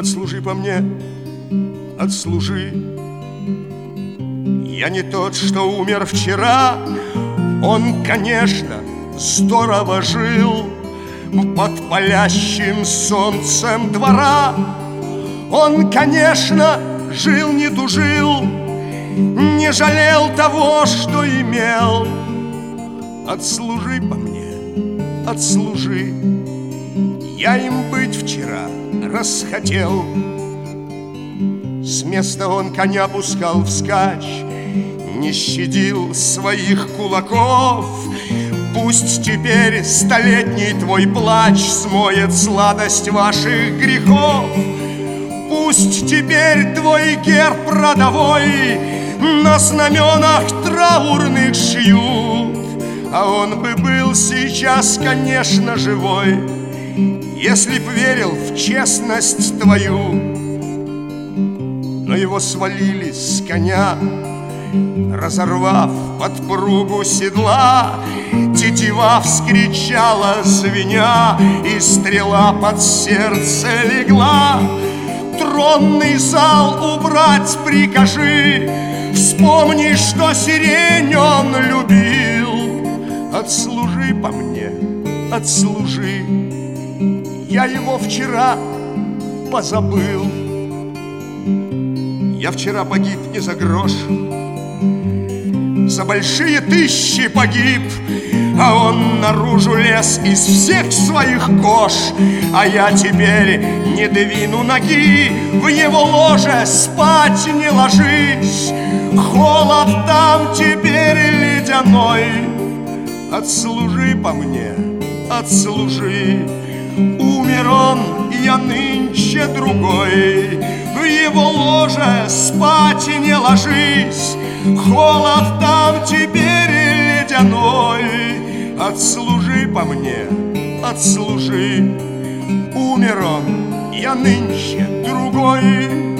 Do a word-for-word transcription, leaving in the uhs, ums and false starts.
Отслужи по мне, отслужи. Я не тот, что умер вчера. Он, конечно, здорово жил под палящим солнцем двора. Он, конечно, жил, не тужил, не жалел того, что имел. Отслужи по мне, отслужи. Я им быть вчера расхотел. С места он коня пускал вскачь, не щадил своих кулаков. Пусть теперь столетний твой плач смоет сладость ваших грехов. Пусть теперь твой герб родовой на знаменах траурных шьют. А он бы был сейчас, конечно, живой, если б верил в честность твою. Но его свалили с коня, разорвав подпругу седла. Тетива вскричала, звеня, и стрела под сердце легла. Тронный зал убрать прикажи, вспомни, что сирень он любил. Отслужи по мне, отслужи. Я его вчера позабыл. Я вчера погиб не за грош, за большие тысячи погиб. А он наружу лез из всех своих кож. А я теперь не двину ноги, в его ложе спать не ложись. Холод там теперь ледяной. Отслужи по мне, отслужи. Умер он, я нынче другой. В его ложе спать не ложись. Холод там теперь ледяной. Отслужи по мне, отслужи. Умер он, я нынче другой.